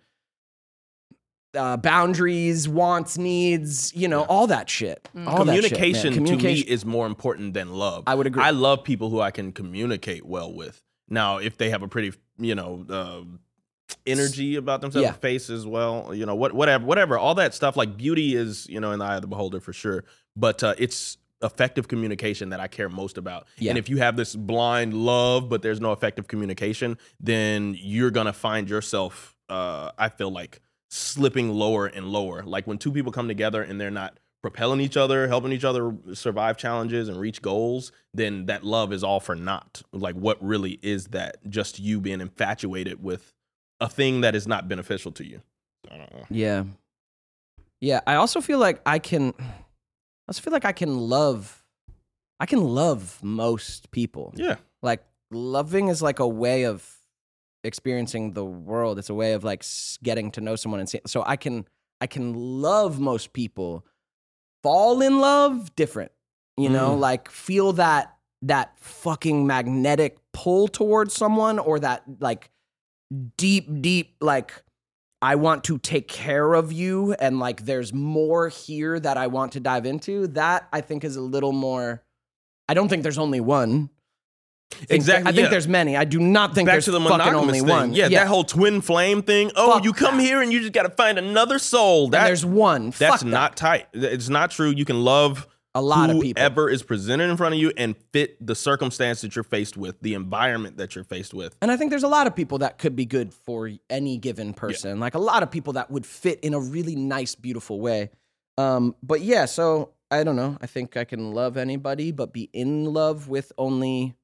uh, boundaries, wants, needs, you know, all that shit. All that shit, man. Communication, to me Communication is more important than love. I would agree. I love people who I can communicate well with. Now, if they have a pretty, you know, uh, energy about themselves, Yeah. face as well, you know, what, whatever, whatever, all that stuff. Like beauty is, you know, in the eye of the beholder for sure. But uh, it's effective communication that I care most about. Yeah. And if you have this blind love, but there's no effective communication, then you're gonna find yourself, uh, I feel like, slipping lower and lower. Like when two people come together and they're not propelling each other, helping each other survive challenges and reach goals, then that love is all for naught. Like what really is that? Just you being infatuated with a thing that is not beneficial to you. I don't know. Yeah. Yeah. I also feel like I can, I also feel like I can love, I can love most people. Yeah. Like loving is like a way of experiencing the world. It's a way of like s- getting to know someone and see. So I can, I can love most people. Fall in love, different. You know, Mm. like feel that, that fucking magnetic pull towards someone or that like deep, deep, like, I want to take care of you and like there's more here that I want to dive into. That I think is a little more, I don't think there's only one. I think Exactly, there- I think yeah. there's many. I do not think Back there's to the fucking monogamous only thing. one. Yeah, that whole twin flame thing. Oh, Fuck you come that. here and you just got to find another soul. And That, there's one. that's Fuck that. not tight. It's not true. You can love A lot of people. whoever is presented in front of you and fit the circumstance that you're faced with, the environment that you're faced with. And I think there's a lot of people that could be good for any given person. Like a lot of people that would fit in a really nice, beautiful way. Um, but yeah, so I don't know. I think I can love anybody, but be in love with only,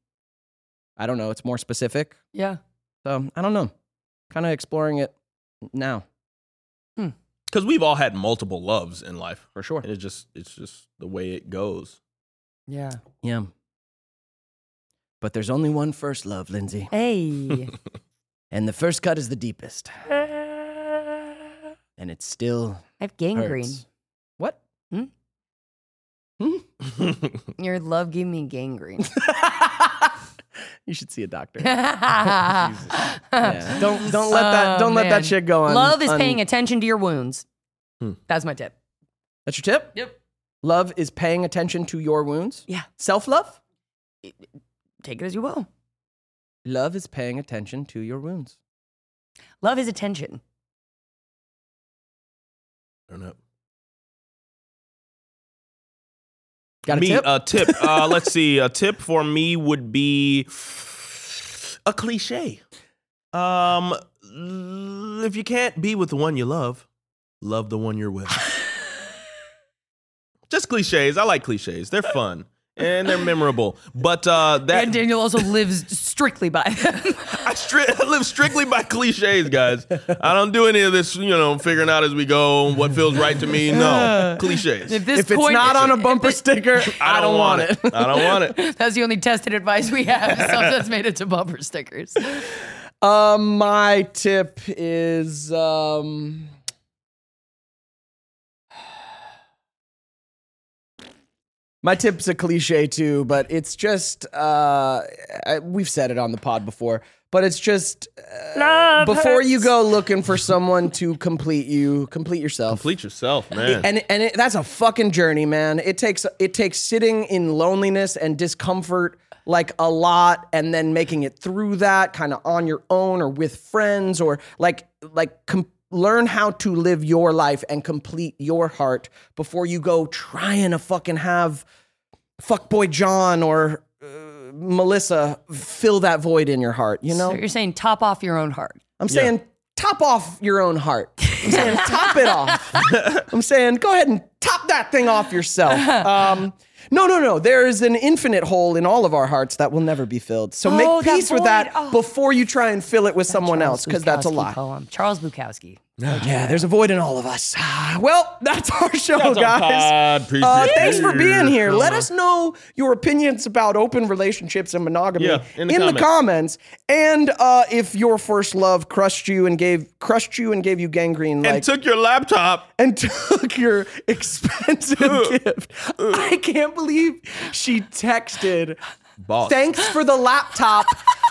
I don't know, it's more specific. Yeah. So I don't know. Kind of exploring it now, Because we've all had multiple loves in life. for sure. And it's just it's just the way it goes. Yeah. Yeah. But there's only one first love, Lindsay. Hey. And the first cut is the deepest. I And it still have gangrene. hurts. What? Hmm? Hmm? Your love gave me gangrene. You should see a doctor. yeah. Yeah. Don't don't let that don't let that shit go on. Love is un- paying attention to your wounds. Hmm. That's my tip. That's your tip? Yep. Love is paying attention to your wounds? Yeah. Self-love? Take it as you will. Love is paying attention to your wounds. Love is attention. I don't know. Got a me, tip? A tip. Uh, let's see. A tip for me would be a cliche. Um, l- if you can't be with the one you love, love the one you're with. Just cliches. I like cliches. They're fun and they're memorable. But uh, that And Daniel also lives strictly by them. I, stri- I live strictly by cliches, guys. I don't do any of this, you know, figuring out as we go what feels right to me. No, cliches. If, this if it's coin- not on a if bumper this- sticker, I, don't want it. I don't want it. That's the only tested advice we have. Stuff that's made it to bumper stickers. Um, my tip is um my tip's a cliche too, but it's just uh I, we've said it on the pod before, but it's just uh, before you go looking for someone to complete you, complete yourself. Complete yourself, man. And and it, that's a fucking journey, man. It takes it takes sitting in loneliness and discomfort like a lot, and then making it through that kind of on your own or with friends, or like like com- learn how to live your life and complete your heart before you go trying to fucking have fuckboy John or uh, Melissa fill that void in your heart, you know? So you're saying top off your own heart. I'm saying Yeah. top off your own heart. I'm saying top it off. I'm saying go ahead and top that thing off yourself. Um, no, no, no. There is an infinite hole in all of our hearts that will never be filled. So Oh, make that peace with void. that Oh. before you try and fill it with someone Charles else, because that's a Bukowski lie. Poem. Charles Bukowski. Yeah, there's a void in all of us. Well, that's our show, That's our guys. pod. Appreciate Uh, it. thanks for being here. Let us know your opinions about open relationships and monogamy Yeah, in the comments. comments. And uh, if your first love crushed you and gave crushed you and gave you gangrene, And like took your laptop. and took your expensive gift. I can't believe she texted. Boss. Thanks for the laptop.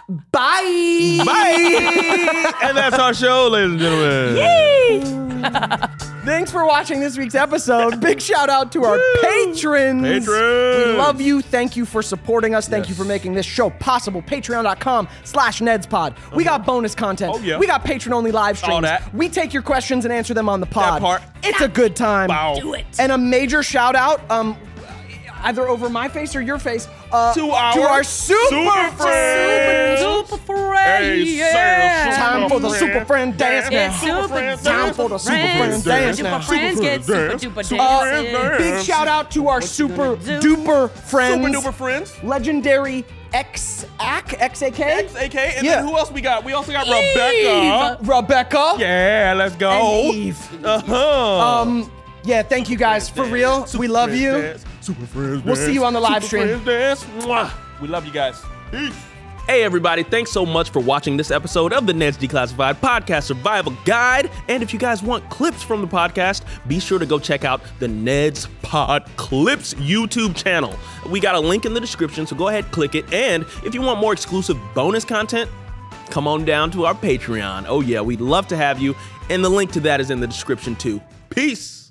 Bye. Bye. And that's our show, ladies and gentlemen. Thanks for watching this week's episode. Big shout out to our patrons. Patrons. We love you. Thank you for supporting us. Thank Yes. you for making this show possible. Patreon.com slash NedsPod. We got bonus content. Oh, yeah. We got patron-only live streams. All that. We take your questions and answer them on the pod. part. It's a good time. Wow. Do it. And a major shout out, um, either over my face or your face, uh, To our to our super, super friends. Super friend. Hey, yeah. sir, Time for the Friend. super friend dance It's now. super, friends. Time for the super friends dance Super now. friends get super Dance. duper Super Uh, friends dancing. dance. big shout out to our super do? duper friends. Super duper friends. Legendary X A K, X A K? X A K. And Yeah. then who else we got? We also got Rebecca. Rebecca. Yeah, let's go. And Eve. Uh-huh. Um, yeah, thank you guys. For real, Super we love friends you. dance. Super friends We'll dance. see you on the live Super stream. friends dance. Mwah. We love you guys. Peace. Hey everybody, thanks so much for watching this episode of the Ned's Declassified Podcast Survival Guide. And if you guys want clips from the podcast, be sure to go check out the Ned's Pod Clips YouTube channel. We got a link in the description, so go ahead, click it. And if you want more exclusive bonus content, come on down to our Patreon. Oh yeah, we'd love to have you. And the link to that is in the description too. Peace.